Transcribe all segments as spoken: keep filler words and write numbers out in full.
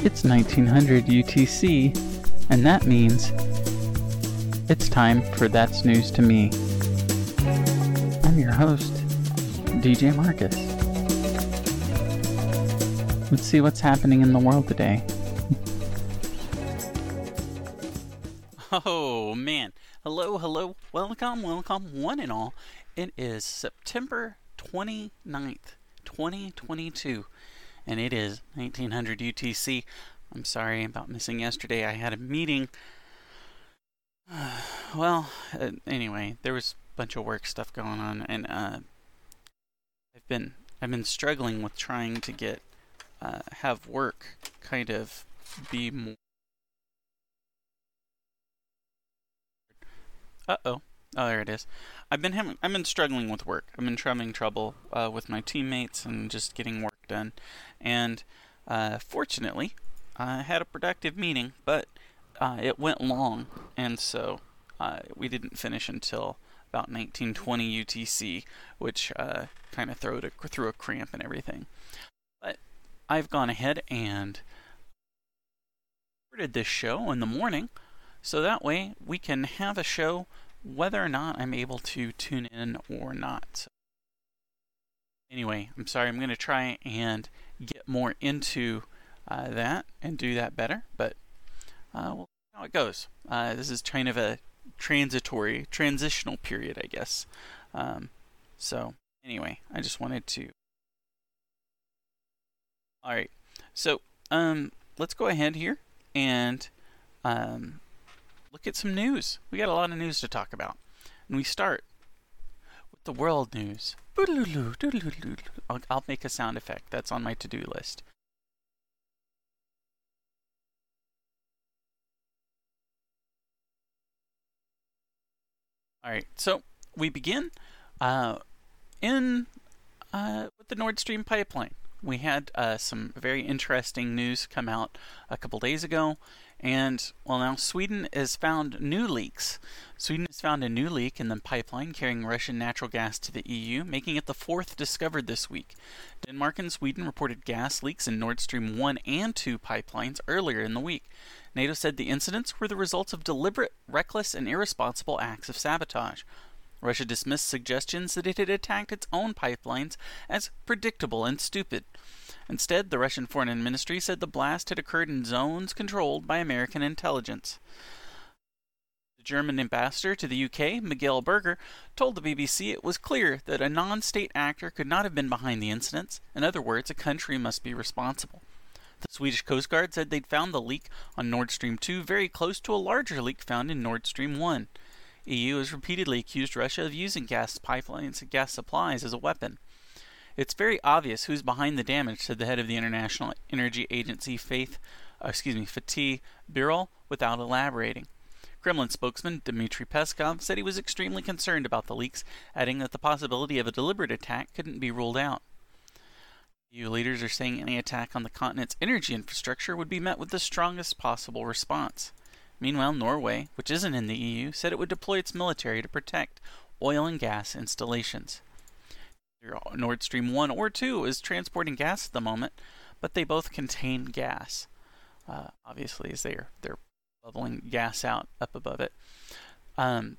It's nineteen hundred U T C, and that means it's time for That's News to Me. I'm your host, D J Marcus. Let's see what's happening in the world today. Oh man, hello, hello, welcome, welcome, one and all. It is September twenty-ninth, twenty twenty-two, and it is nineteen hundred U T C. I'm sorry about missing yesterday. I had a meeting. Uh, well, uh, anyway, there was a bunch of work stuff going on, and uh, I've been I've been struggling with trying to get uh, have work kind of be more. Uh oh. Oh, there it is. I've been having, I've been struggling with work. I've been having trouble uh, with my teammates and just getting work done. And uh, fortunately, I had a productive meeting, but uh, it went long, and so uh, we didn't finish until about nineteen twenty U T C, which uh, kind of threw a, threw a cramp and everything. But I've gone ahead and recorded this show in the morning, so that way we can have a show whether or not I'm able to tune in or not. So anyway, I'm sorry, I'm going to try and get more into uh, that and do that better, but uh, we'll see how it goes. Uh, this is kind of a transitory, transitional period, I guess. Um, so anyway, I just wanted to... Alright, so um, let's go ahead here and... Um, look at some news. We got a lot of news to talk about. And we start with the world news. I'll, I'll make a sound effect. That's on my to-do list. Alright, so we begin uh, in uh, with the Nord Stream pipeline. We had uh, some very interesting news come out a couple days ago. And, well, now Sweden has found new leaks. Sweden has found a new leak in the pipeline carrying Russian natural gas to the E U, making it the fourth discovered this week. Denmark and Sweden reported gas leaks in Nord Stream one and two pipelines earlier in the week. NATO said the incidents were the results of deliberate, reckless, and irresponsible acts of sabotage. Russia dismissed suggestions that it had attacked its own pipelines as predictable and stupid. Instead, the Russian Foreign Ministry said the blast had occurred in zones controlled by American intelligence. The German ambassador to the U K, Miguel Berger, told the B B C it was clear that a non-state actor could not have been behind the incidents. In other words, a country must be responsible. The Swedish Coast Guard said they'd found the leak on Nord Stream two very close to a larger leak found in Nord Stream one. E U has repeatedly accused Russia of using gas pipelines and gas supplies as a weapon. It's very obvious who's behind the damage, said the head of the International Energy Agency, Faith, uh, excuse me, Fatih Birol, without elaborating. Kremlin spokesman Dmitry Peskov said he was extremely concerned about the leaks, adding that the possibility of a deliberate attack couldn't be ruled out. E U leaders are saying any attack on the continent's energy infrastructure would be met with the strongest possible response. Meanwhile, Norway, which isn't in the E U, said it would deploy its military to protect oil and gas installations. Nord Stream one or two is transporting gas at the moment, but they both contain gas. Uh, obviously, as they're they're bubbling gas out up above it. Um,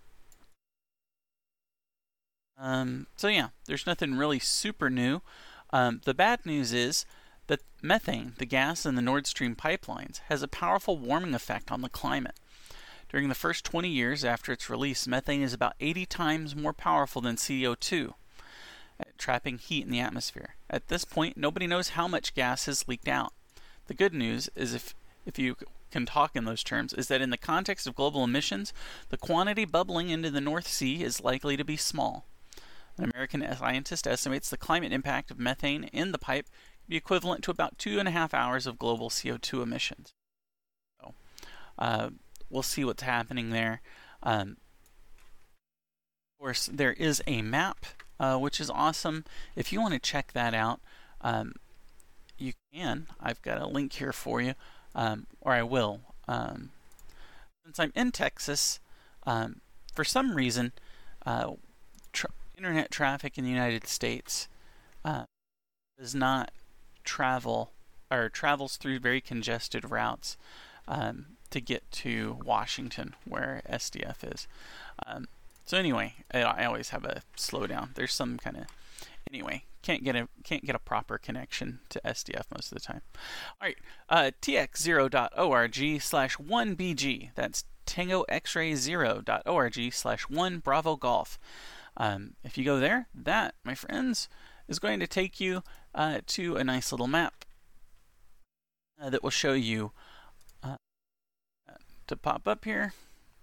um, so yeah, there's nothing really super new. Um, the bad news is that methane, the gas in the Nord Stream pipelines, has a powerful warming effect on the climate. During the first twenty years after its release, methane is about eighty times more powerful than C O two. At trapping heat in the atmosphere. At this point, nobody knows how much gas has leaked out. The good news is, if if you can talk in those terms, is that in the context of global emissions, the quantity bubbling into the North Sea is likely to be small. An American scientist estimates the climate impact of methane in the pipe to be equivalent to about two and a half hours of global C O two emissions. So, uh, we'll see what's happening there. Um, of course, there is a map Uh, which is awesome. If you want to check that out, um, you can. I've got a link here for you, um, or I will. Um, since I'm in Texas, um, for some reason, uh, tra- internet traffic in the United States uh, does not travel or travels through very congested routes um, to get to Washington, where S D F is. Um, so anyway, I, I always have a slowdown. There's some kind of anyway. Can't get a can't get a proper connection to S D F most of the time. All right, uh, t x zero dot org slash one b g. That's tango x ray zero dot org slash one bravo golf. Um, if you go there, that, my friends, is going to take you uh, to a nice little map uh, that will show you uh, to pop up here.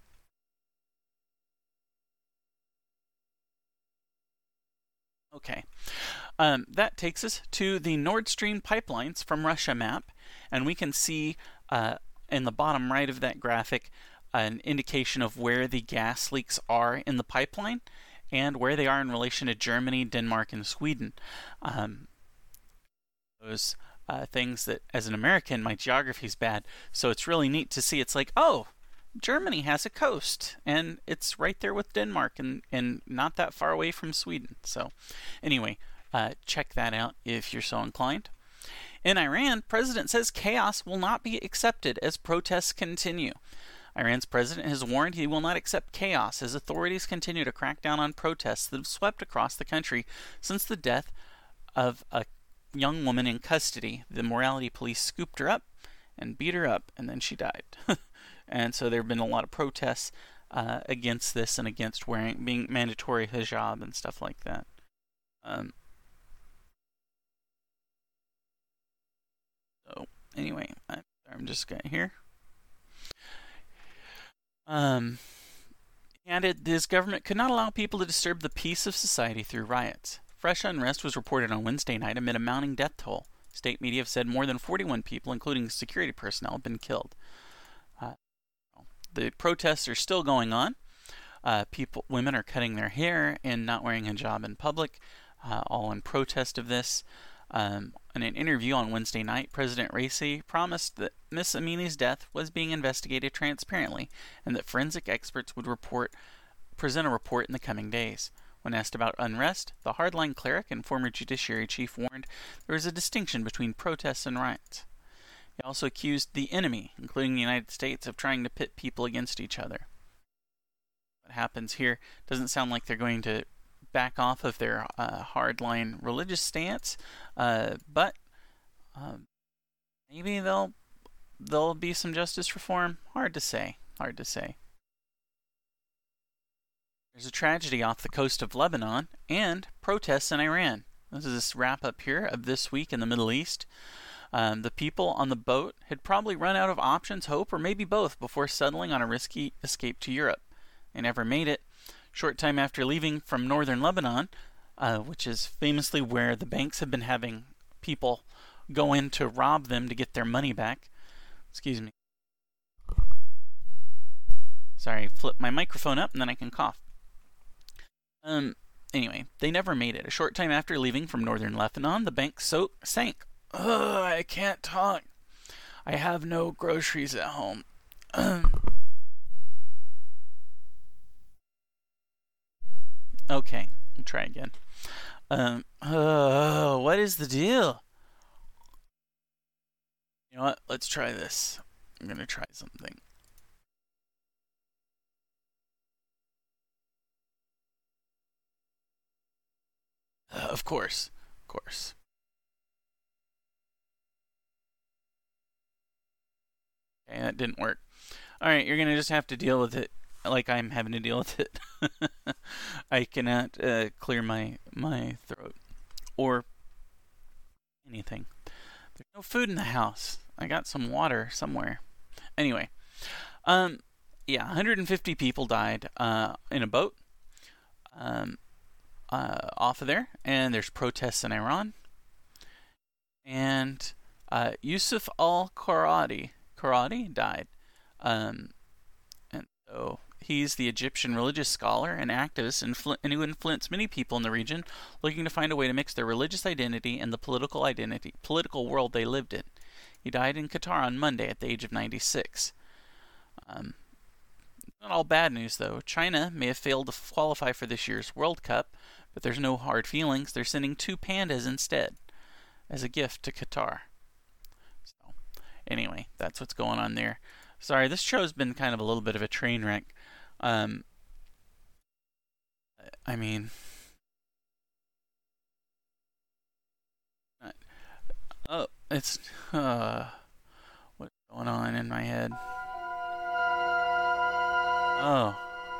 Okay. Um, that takes us to the Nord Stream pipelines from Russia map, and we can see uh, in the bottom right of that graphic an indication of where the gas leaks are in the pipeline and where they are in relation to Germany, Denmark, and Sweden. Um, those uh, things that, as an American, my geography's bad, so it's really neat to see. It's like, oh, Germany has a coast, and it's right there with Denmark, and, and not that far away from Sweden. So anyway, uh, check that out if you're so inclined. In Iran, president says chaos will not be accepted as protests continue. Iran's president has warned he will not accept chaos as authorities continue to crack down on protests that have swept across the country since the death of a young woman in custody. The morality police scooped her up and beat her up, and then she died. And so there have been a lot of protests uh, against this and against wearing being mandatory hijab and stuff like that. Um, so anyway, I, I'm just going here. Um, he added his government could not allow people to disturb the peace of society through riots. Fresh unrest was reported on Wednesday night amid a mounting death toll. State media have said more than forty-one people, including security personnel, have been killed. Uh, the protests are still going on. Uh, people, women are cutting their hair and not wearing a hijab in public, uh, all in protest of this. Um, in an interview on Wednesday night, President Raisi promised that Miss Amini's death was being investigated transparently and that forensic experts would report, present a report in the coming days. When asked about unrest, the hardline cleric and former judiciary chief warned there was a distinction between protests and riots. He also accused the enemy, including the United States, of trying to pit people against each other. What happens here doesn't sound like they're going to back off of their uh, hardline religious stance, uh, but uh, maybe they'll there'll be some justice reform. Hard to say. Hard to say. There's a tragedy off the coast of Lebanon and protests in Iran. This is this wrap up here of this week in the Middle East. Um, the people on the boat had probably run out of options, hope, or maybe both before settling on a risky escape to Europe. They never made it. Short time after leaving from northern Lebanon, uh, which is famously where the banks have been having people go in to rob them to get their money back. Excuse me. Sorry, flip my microphone up and then I can cough. Um. Anyway, they never made it. A short time after leaving from northern Lebanon, the bank so- sank. Ugh, I can't talk. I have no groceries at home. Okay, we'll try again. Um, uh, what is the deal? You know what? Let's try this. I'm gonna try something. Uh, of course, of course. Okay, that didn't work. Alright, you're gonna just have to deal with it like I'm having to deal with it. I cannot uh, clear my my throat or anything. There's no food in the house. I got some water somewhere. Anyway, um, yeah, one hundred fifty people died uh, in a boat um, uh, off of there, and there's protests in Iran. And uh, Yusuf al-Qaradi Qaradi died. Um, and so he's the Egyptian religious scholar and activist influ- and who influenced many people in the region looking to find a way to mix their religious identity and the political identity, political world they lived in. He died in Qatar on Monday at the age of ninety-six. Um, not all bad news, though. China may have failed to qualify for this year's World Cup, but there's no hard feelings. They're sending two pandas instead as a gift to Qatar. Anyway, that's what's going on there. Sorry, this show's been kind of a little bit of a train wreck. Um, I mean, oh, it's uh, what's going on in my head? Oh.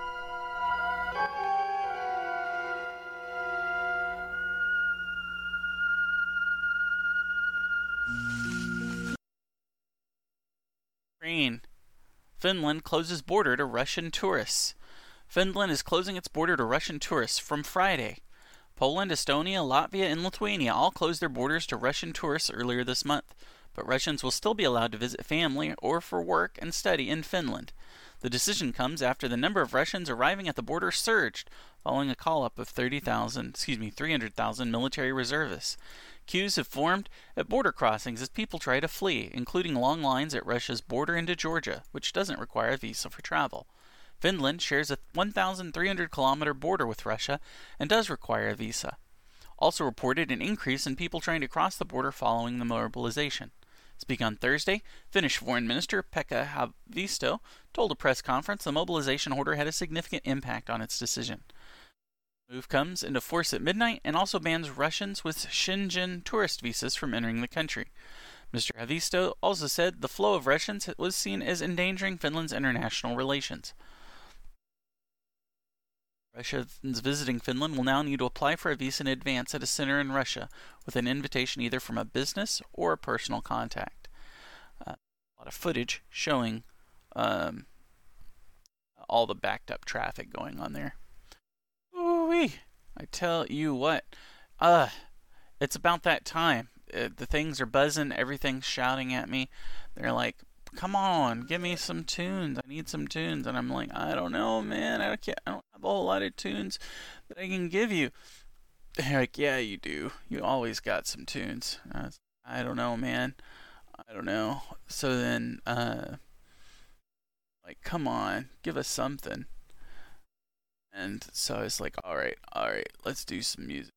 Ukraine. Finland closes border to Russian tourists. Finland is closing its border to Russian tourists from Friday. Poland, Estonia, Latvia, and Lithuania all closed their borders to Russian tourists earlier this month, but Russians will still be allowed to visit family or for work and study in Finland. The decision comes after the number of Russians arriving at the border surged, following a call-up of thirty thousand, excuse me, three hundred thousand military reservists. Queues have formed at border crossings as people try to flee, including long lines at Russia's border into Georgia, which doesn't require a visa for travel. Finland shares a one thousand three hundred kilometer border with Russia and does require a visa. Also reported an increase in people trying to cross the border following the mobilization. Speaking on Thursday, Finnish Foreign Minister Pekka Haavisto told a press conference the mobilization order had a significant impact on its decision. The move comes into force at midnight and also bans Russians with Schengen tourist visas from entering the country. Mister Haavisto also said the flow of Russians was seen as endangering Finland's international relations. Russians visiting Finland will now need to apply for a visa in advance at a center in Russia with an invitation either from a business or a personal contact. Uh, a lot of footage showing um, all the backed up traffic going on there. Ooh-wee. I tell you what, uh, it's about that time. Uh, the things are buzzing, everything's shouting at me. They're like, come on, give me some tunes. I need some tunes. And I'm like, I don't know, man. I can't, I don't have a whole lot of tunes that I can give you. They're like, yeah, you do. You always got some tunes. I, was, I don't know, man. I don't know. So then, uh, like, come on, give us something. And so I was like, all right, all right, let's do some music.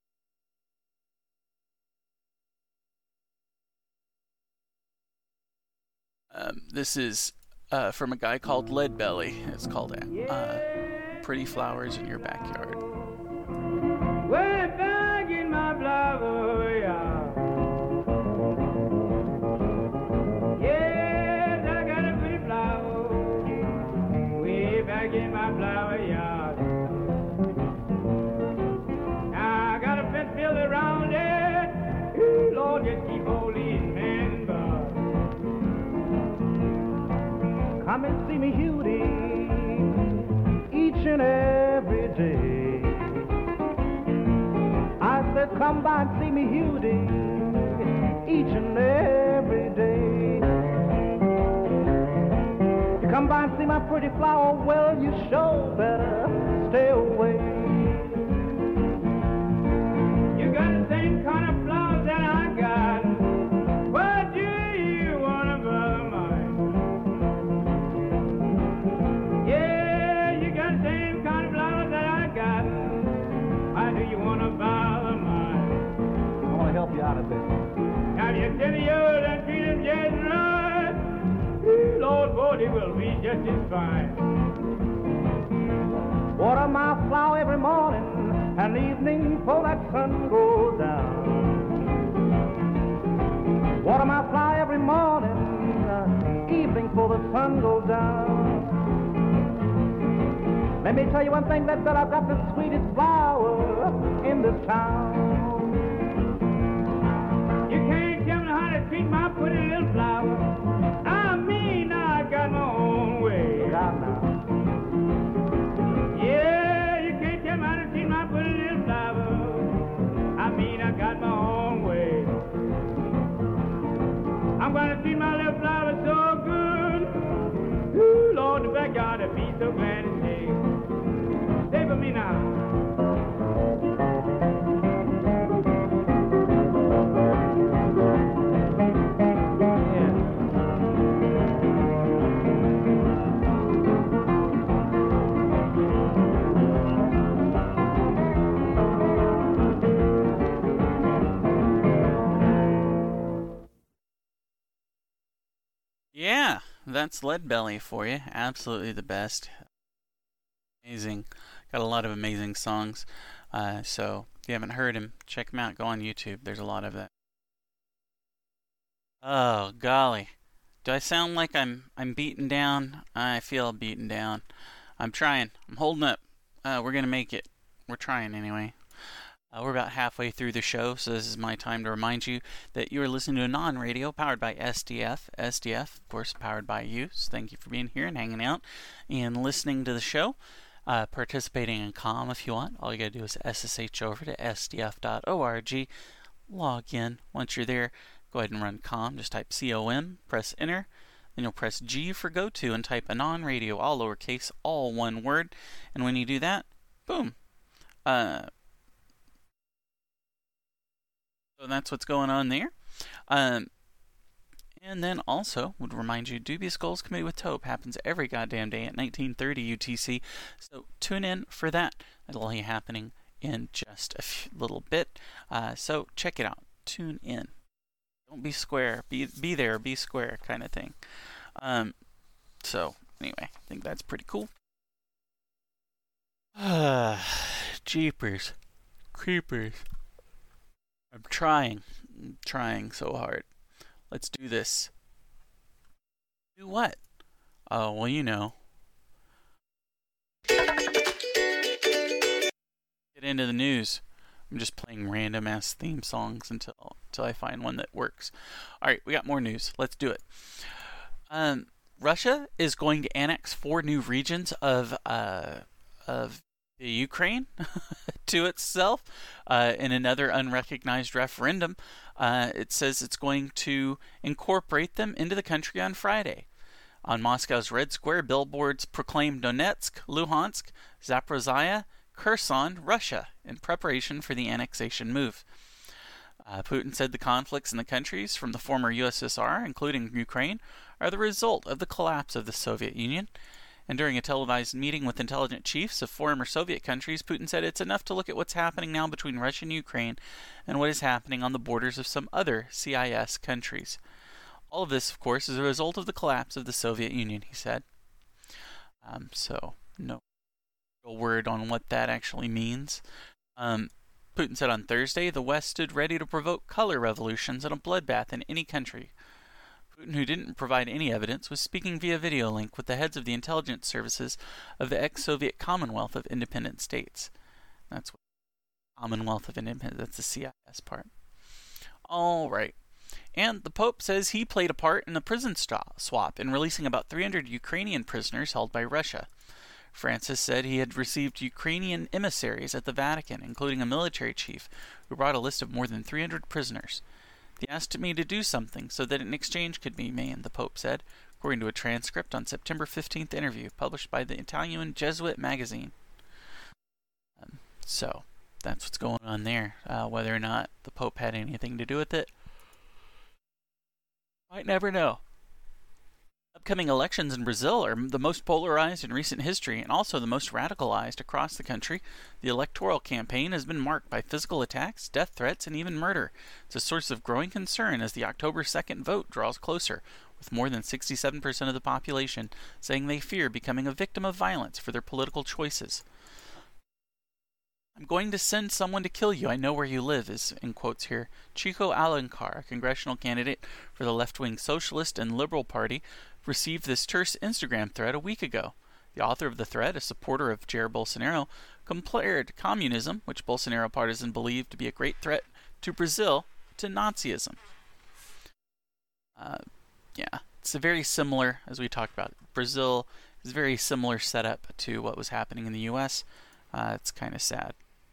Um, this is uh, from a guy called Leadbelly. It's called uh, Pretty Flowers in Your Backyard. Way back in my flower yard. Yes, I got a pretty flower. Way back in my flower yard. I got a fence built around it. Ooh, Lord, just keep holding man. Come and see me, Judy, each and every day. I said, come by and see me, Judy, each and every day. You come by and see my pretty flower, well, you sure better stay away. You got the same kind of flowers that I got. What do you want to bother mine? Help you out of this. Now you tell me yours and treat him just right. Lord, boy, he will be just as fine. Water my flower every morning and evening before that sun goes down. Water my flower every morning, uh, evening before the sun goes down. Let me tell you one thing, that that I've got the sweetest flower in this town. Treat my pretty little flower. I mean, I got my own way. Yeah, you can't tell me how to treat my pretty little flower. I mean, I got my own way. I'm gonna treat my little flower so good. Ooh, Lord, the backyard would be so glad to see. Stay with me now. that's Leadbelly for you. Absolutely the best. Amazing. Got a lot of amazing songs. Uh, so if you haven't heard him, check him out. Go on YouTube. There's a lot of that. Oh, golly. Do I sound like I'm I'm beaten down? I feel beaten down. I'm trying. I'm holding up. Uh, we're going to make it. We're trying anyway. Uh, we're about halfway through the show, so this is my time to remind you that you are listening to a non-radio powered by S D F. S D F, of course, powered by you. So thank you for being here and hanging out and listening to the show. Uh, participating in COM if you want. All you got to do is S S H over to S D F dot org. Log in. Once you're there, go ahead and run COM. Just type C O M, press enter. Then you'll press G for go to and type anon radio, all lowercase, all one word. And when you do that, boom. Uh, so that's what's going on there. Um, and then also would remind you, Dubious Skulls Committee with Tope happens every goddamn day at nineteen thirty U T C. So tune in for that. It'll be happening in just a few, little bit. Uh, so check it out. Tune in. Don't be square. Be be there. Be square, kind of thing. Um. So anyway, I think that's pretty cool. Ah, jeepers, creepers. I'm trying. I'm trying so hard. Let's do this. Do what? Oh, well, you know. Get into the news. I'm just playing random ass theme songs until until I find one that works. All right, we got more news. Let's do it. Um, Russia is going to annex four new regions of uh of the Ukraine to itself uh, in another unrecognized referendum. Uh, it says it's going to incorporate them into the country on Friday. On Moscow's Red Square, billboards proclaimed Donetsk, Luhansk, Zaporizhia, Kherson, Russia, in preparation for the annexation move. Uh, Putin said the conflicts in the countries from the former U S S R, including Ukraine, are the result of the collapse of the Soviet Union. And during a televised meeting with intelligent chiefs of former Soviet countries, Putin said it's enough to look at what's happening now between Russia and Ukraine and what is happening on the borders of some other C I S countries. All of this, of course, is a result of the collapse of the Soviet Union, he said. Um, so, no real word on what that actually means. Um, Putin said on Thursday, the West stood ready to provoke color revolutions and a bloodbath in any country. Putin, who didn't provide any evidence, was speaking via video link with the heads of the intelligence services of the ex-Soviet Commonwealth of Independent States. That's what Commonwealth of Independent, that's the C I S part. All right. And the Pope says he played a part in the prison swap in releasing about three hundred Ukrainian prisoners held by Russia. Francis said he had received Ukrainian emissaries at the Vatican, including a military chief, who brought a list of more than three hundred prisoners. They asked me to do something so that an exchange could be made, the Pope said, according to a transcript on September fifteenth interview published by the Italian Jesuit magazine. Um, so, that's what's going on there. Uh, whether or not the Pope had anything to do with it, might never know. Upcoming elections in Brazil are the most polarized in recent history and also the most radicalized across the country. The electoral campaign has been marked by physical attacks, death threats, and even murder. It's a source of growing concern as the October second vote draws closer, with more than sixty-seven percent of the population saying they fear becoming a victim of violence for their political choices. I'm going to send someone to kill you. I know where you live, is in quotes here. Chico Alencar, a congressional candidate for the left-wing Socialist and Liberal Party, received this terse Instagram thread a week ago. The author of the thread, a supporter of Jair Bolsonaro, compared communism, which Bolsonaro partisans believe to be a great threat to Brazil, to Nazism. Uh, yeah, it's a very similar, as we talked about. Brazil is a very similar setup to what was happening in the U S. Uh, it's kind of sad.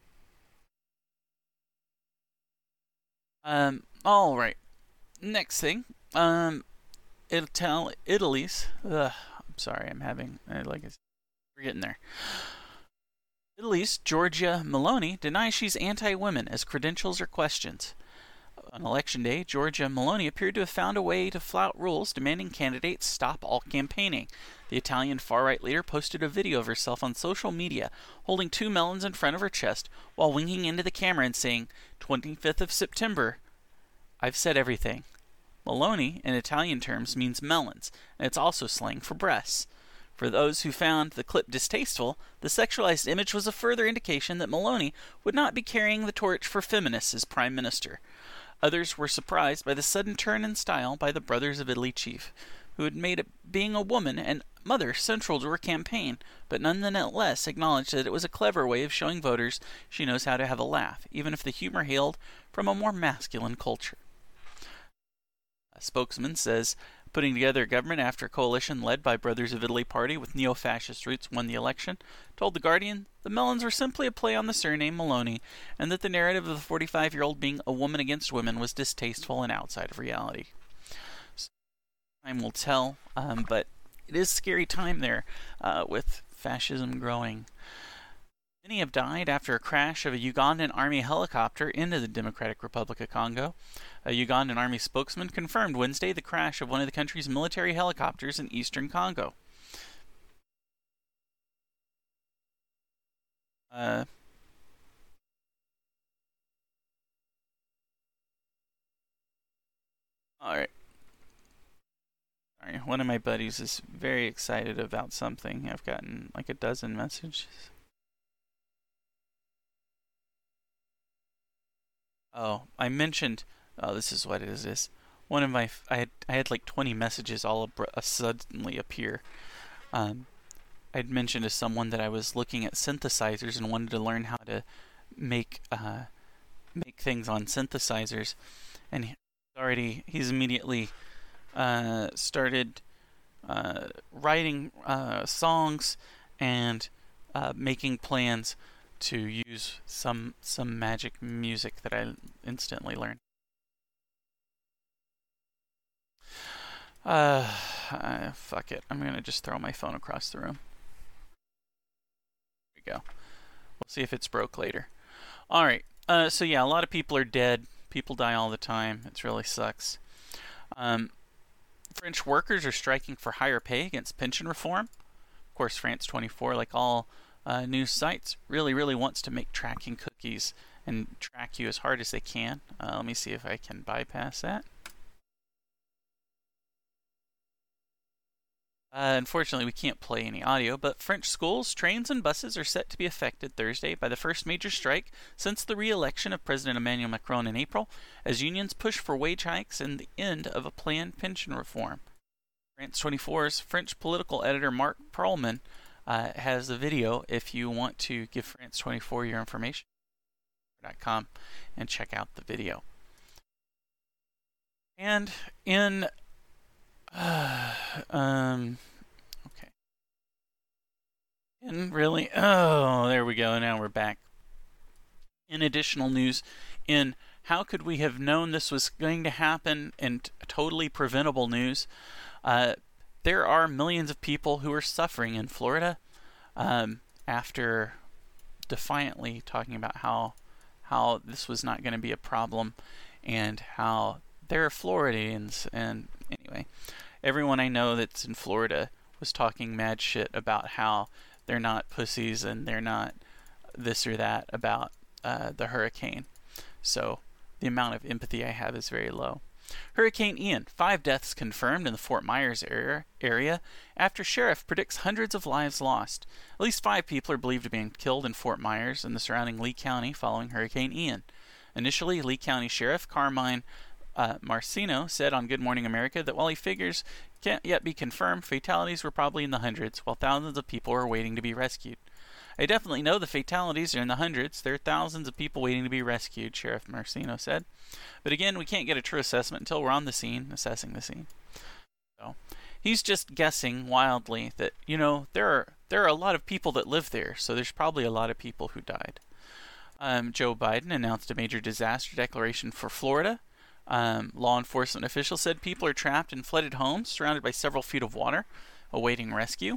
Um, all right. Next thing, um, Ital- Italy's. Ugh, I'm sorry, I'm having uh, like we're getting there. Italy's Giorgia Meloni denies she's anti-women as credentials are questioned. On election day, Giorgia Meloni appeared to have found a way to flout rules demanding candidates stop all campaigning. The Italian far-right leader posted a video of herself on social media holding two melons in front of her chest while winking into the camera and saying, twenty-fifth of September, I've said everything. Maloney, in Italian terms, means melons, and it's also slang for breasts. For those who found the clip distasteful, the sexualized image was a further indication that Maloney would not be carrying the torch for feminists as prime minister. Others were surprised by the sudden turn in style by the Brothers of Italy chief, who had made it, being a woman and mother central to her campaign, but nonetheless acknowledged that it was a clever way of showing voters she knows how to have a laugh, even if the humor hailed from a more masculine culture. A spokesman says, putting together a government after a coalition led by Brothers of Italy party with neo-fascist roots won the election, told The Guardian the melons were simply a play on the surname Maloney, and that the narrative of the forty-five-year-old being a woman against women was distasteful and outside of reality. So, time will tell, um, but it is a scary time there uh, with fascism growing. Many have died after a crash of a Ugandan army helicopter into the Democratic Republic of Congo. A Ugandan army spokesman confirmed Wednesday the crash of one of the country's military helicopters in eastern Congo. Uh, Alright. Sorry, one of my buddies is very excited about something. I've gotten like a dozen messages. Oh, I mentioned. Oh, this is what it is. This one of my. I had I had like twenty messages all abr- uh, suddenly appear. Um, I'd mentioned to someone that I was looking at synthesizers and wanted to learn how to make uh, make things on synthesizers, and he already he's immediately uh, started uh, writing uh, songs and uh, making plans to use some some magic music that I instantly learned. Uh, uh, fuck it. I'm gonna just throw my phone across the room. There we go. We'll see if it's broke later. Alright, uh, so yeah, a lot of people are dead. People die all the time. It really sucks. Um, French workers are striking for higher pay against pension reform. Of course, France twenty-four, like all Uh, news sites, really, really wants to make tracking cookies and track you as hard as they can. Uh, let me see if I can bypass that. Uh, unfortunately, we can't play any audio, but French schools, trains, and buses are set to be affected Thursday by the first major strike since the re-election of President Emmanuel Macron in April, as unions push for wage hikes and the end of a planned pension reform. France twenty-four's French political editor Mark Perlman Uh, has a video if you want to give France twenty-four your information dot com and check out the video. And in uh, um okay. In really oh there we go, now we're back. In additional news, in how could we have known this was going to happen, and totally preventable news, uh there are millions of people who are suffering in Florida um, after defiantly talking about how how this was not going to be a problem and how they're Floridians. And anyway, everyone I know that's in Florida was talking mad shit about how they're not pussies and they're not this or that about uh, the hurricane. So the amount of empathy I have is very low. Hurricane Ian, five deaths confirmed in the Fort Myers area, area after sheriff predicts hundreds of lives lost. At least five people are believed to be killed in Fort Myers and the surrounding Lee County following Hurricane Ian. Initially, Lee County Sheriff Carmine uh, Marcino said on Good Morning America that while he figures can't yet be confirmed, fatalities were probably in the hundreds, while thousands of people are waiting to be rescued. I definitely know the fatalities are in the hundreds. There are thousands of people waiting to be rescued, Sheriff Marcino said. But again, we can't get a true assessment until we're on the scene, assessing the scene. So he's just guessing wildly that, you know, there are there are a lot of people that live there, so there's probably a lot of people who died. Um, Joe Biden announced a major disaster declaration for Florida. Um, law enforcement officials said people are trapped in flooded homes, surrounded by several feet of water, awaiting rescue.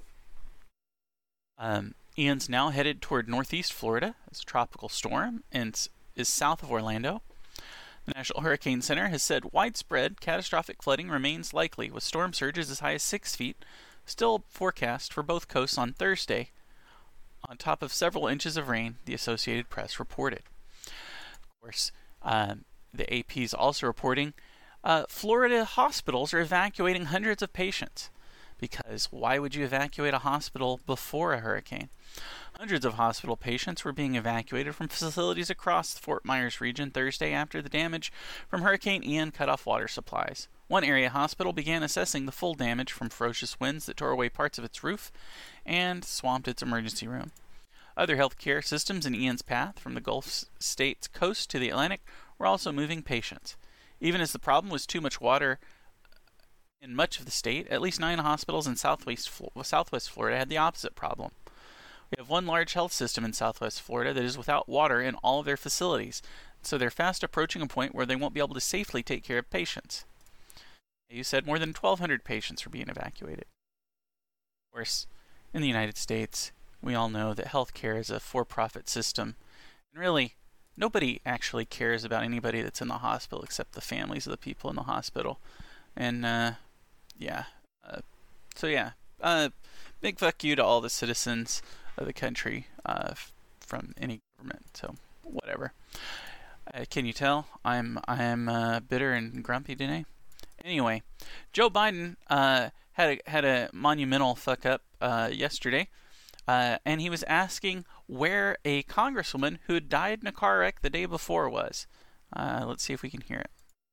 Um, Ian's now headed toward northeast Florida as a tropical storm and is south of Orlando. The National Hurricane Center has said widespread catastrophic flooding remains likely, with storm surges as high as six feet still forecast for both coasts on Thursday, on top of several inches of rain, the Associated Press reported. Of course, um, the A P is also reporting Uh, Florida hospitals are evacuating hundreds of patients. Because why would you evacuate a hospital before a hurricane? Hundreds of hospital patients were being evacuated from facilities across the Fort Myers region Thursday after the damage from Hurricane Ian cut off water supplies. One area hospital began assessing the full damage from ferocious winds that tore away parts of its roof and swamped its emergency room. Other healthcare systems in Ian's path, from the Gulf States coast to the Atlantic, were also moving patients. Even as the problem was too much water in much of the state, at least nine hospitals in southwest, southwest Florida had the opposite problem. We have one large health system in southwest Florida that is without water in all of their facilities, so they're fast approaching a point where they won't be able to safely take care of patients. You said more than twelve hundred patients are being evacuated. Of course, in the United States, we all know that healthcare is a for-profit system, and really, nobody actually cares about anybody that's in the hospital except the families of the people in the hospital. And, uh, yeah. Uh, so, yeah. Uh, big fuck you to all the citizens of the country uh, f- from any government. So, whatever. Uh, can you tell? I'm I'm uh, bitter and grumpy today. Anyway, Joe Biden uh, had a, had a monumental fuck up uh, yesterday, uh, and he was asking where a congresswoman who had died in a car wreck the day before was. Uh, let's see if we can hear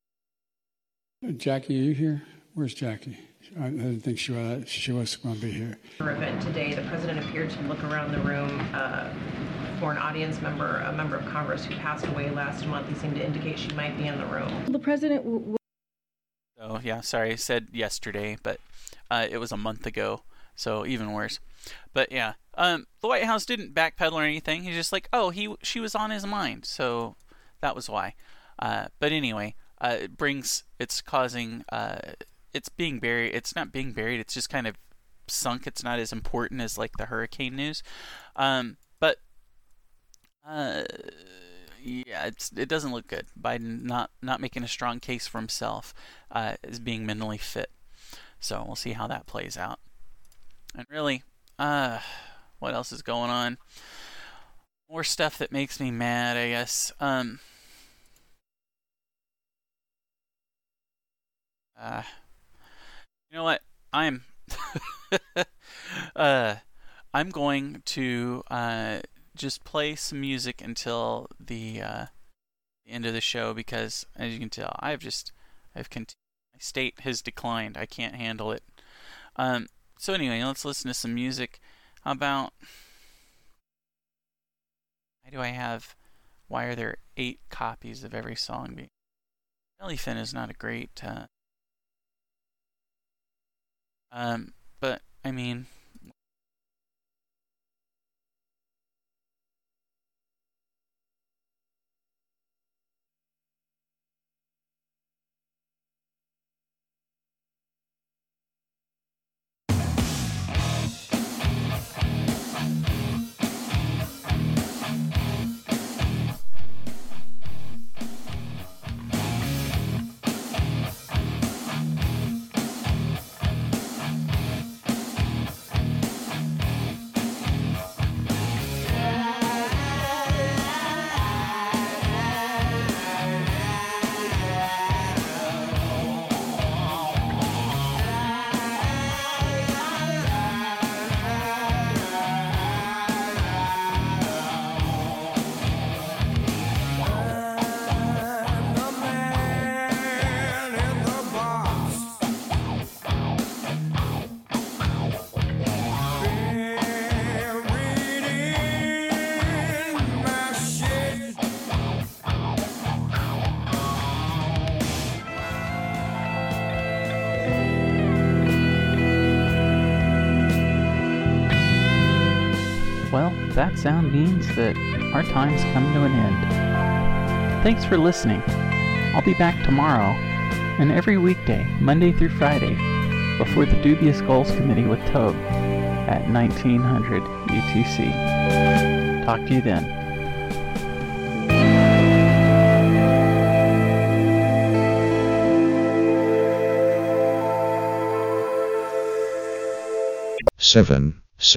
it. Jackie, are you here? Where's Jackie? I didn't think she was, she was going to be here. Event today, the president appeared to look around the room uh, for an audience member, a member of Congress who passed away last month. He seemed to indicate she might be in the room. The president. W- w- oh yeah, sorry, I said yesterday, but uh, it was a month ago, so even worse. But yeah, um, the White House didn't backpedal or anything. He's just like, oh, he she was on his mind, so that was why. Uh, but anyway. Uh, it brings, it's causing, uh, it's being buried, it's not being buried, it's just kind of sunk. It's not as important as like the hurricane news. Um, but, uh, yeah, it's, it doesn't look good. Biden not, not making a strong case for himself, uh, as being mentally fit. So we'll see how that plays out. And really, uh, what else is going on? More stuff that makes me mad, I guess. Um, Uh, you know what? I'm uh, I'm going to uh, just play some music until the, uh, the end of the show because, as you can tell, I've just I've continued. My state has declined. I can't handle it. Um, so anyway, let's listen to some music. How about? Why do I have? Why are there eight copies of every song being? Jellyfin is not a great. Uh, Um, but, I mean... Well, that sound means that our time's come to an end. Thanks for listening. I'll be back tomorrow and every weekday, Monday through Friday, before the Dubious Goals Committee with Tobe at nineteen hundred U T C. Talk to you then. seven